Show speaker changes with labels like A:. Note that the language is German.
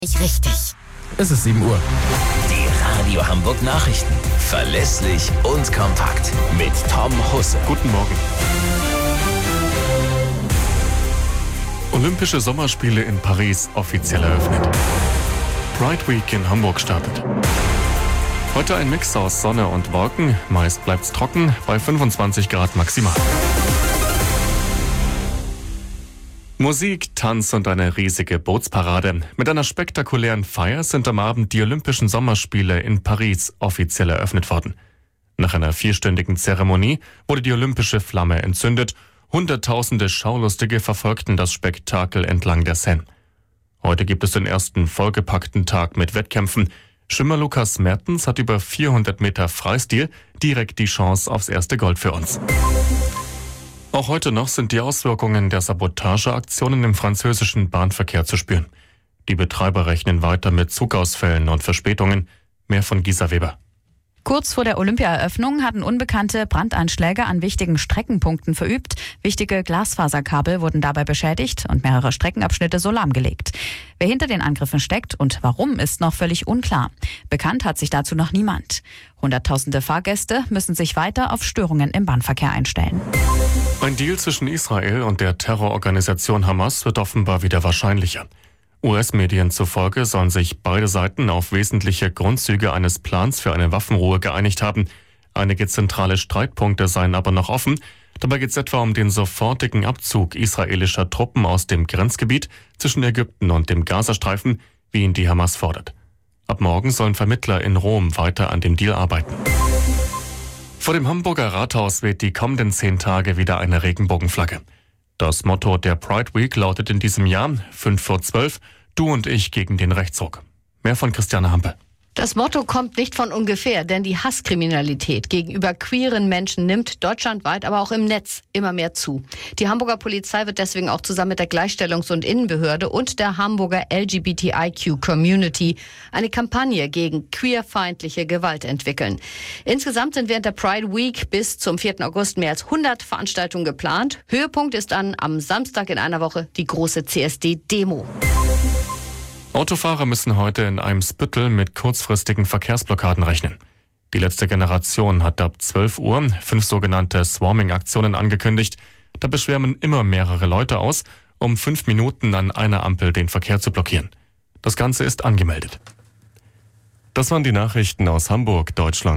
A: Richtig.
B: Es ist 7 Uhr.
C: Die Radio Hamburg Nachrichten. Verlässlich und kompakt. Mit Tom Husse.
B: Guten Morgen. Olympische Sommerspiele in Paris offiziell eröffnet. Pride Week in Hamburg startet. Heute ein Mix aus Sonne und Wolken. Meist bleibt's trocken bei 25 Grad maximal. Musik, Tanz und eine riesige Bootsparade. Mit einer spektakulären Feier sind am Abend die Olympischen Sommerspiele in Paris offiziell eröffnet worden. Nach einer 4-stündigen Zeremonie wurde die olympische Flamme entzündet. Hunderttausende Schaulustige verfolgten das Spektakel entlang der Seine. Heute gibt es den ersten vollgepackten Tag mit Wettkämpfen. Schwimmer Lukas Mertens hat über 400 Meter Freistil direkt die Chance aufs erste Gold für uns. Auch heute noch sind die Auswirkungen der Sabotageaktionen im französischen Bahnverkehr zu spüren. Die Betreiber rechnen weiter mit Zugausfällen und Verspätungen. Mehr von Gisa Weber.
D: Kurz vor der Olympiaeröffnung hatten Unbekannte Brandanschläge an wichtigen Streckenpunkten verübt. Wichtige Glasfaserkabel wurden dabei beschädigt und mehrere Streckenabschnitte so lahmgelegt. Wer hinter den Angriffen steckt und warum, ist noch völlig unklar. Bekannt hat sich dazu noch niemand. Hunderttausende Fahrgäste müssen sich weiter auf Störungen im Bahnverkehr einstellen.
B: Ein Deal zwischen Israel und der Terrororganisation Hamas wird offenbar wieder wahrscheinlicher. US-Medien zufolge sollen sich beide Seiten auf wesentliche Grundzüge eines Plans für eine Waffenruhe geeinigt haben. Einige zentrale Streitpunkte seien aber noch offen. Dabei geht es etwa um den sofortigen Abzug israelischer Truppen aus dem Grenzgebiet zwischen Ägypten und dem Gazastreifen, wie ihn die Hamas fordert. Ab morgen sollen Vermittler in Rom weiter an dem Deal arbeiten. Vor dem Hamburger Rathaus weht die kommenden 10 Tage wieder eine Regenbogenflagge. Das Motto der Pride Week lautet in diesem Jahr 5 vor 12, du und ich gegen den Rechtsruck. Mehr von Christiane Hampe.
E: Das Motto kommt nicht von ungefähr, denn die Hasskriminalität gegenüber queeren Menschen nimmt deutschlandweit, aber auch im Netz immer mehr zu. Die Hamburger Polizei wird deswegen auch zusammen mit der Gleichstellungs- und Innenbehörde und der Hamburger LGBTIQ-Community eine Kampagne gegen queerfeindliche Gewalt entwickeln. Insgesamt sind während der Pride Week bis zum 4. August mehr als 100 Veranstaltungen geplant. Höhepunkt ist dann am Samstag in einer Woche die große CSD-Demo.
B: Autofahrer müssen heute in Eimsbüttel mit kurzfristigen Verkehrsblockaden rechnen. Die letzte Generation hat ab 12 Uhr 5 sogenannte Swarming-Aktionen angekündigt. Da beschwärmen immer mehrere Leute aus, um 5 Minuten an einer Ampel den Verkehr zu blockieren. Das Ganze ist angemeldet. Das waren die Nachrichten aus Hamburg, Deutschland.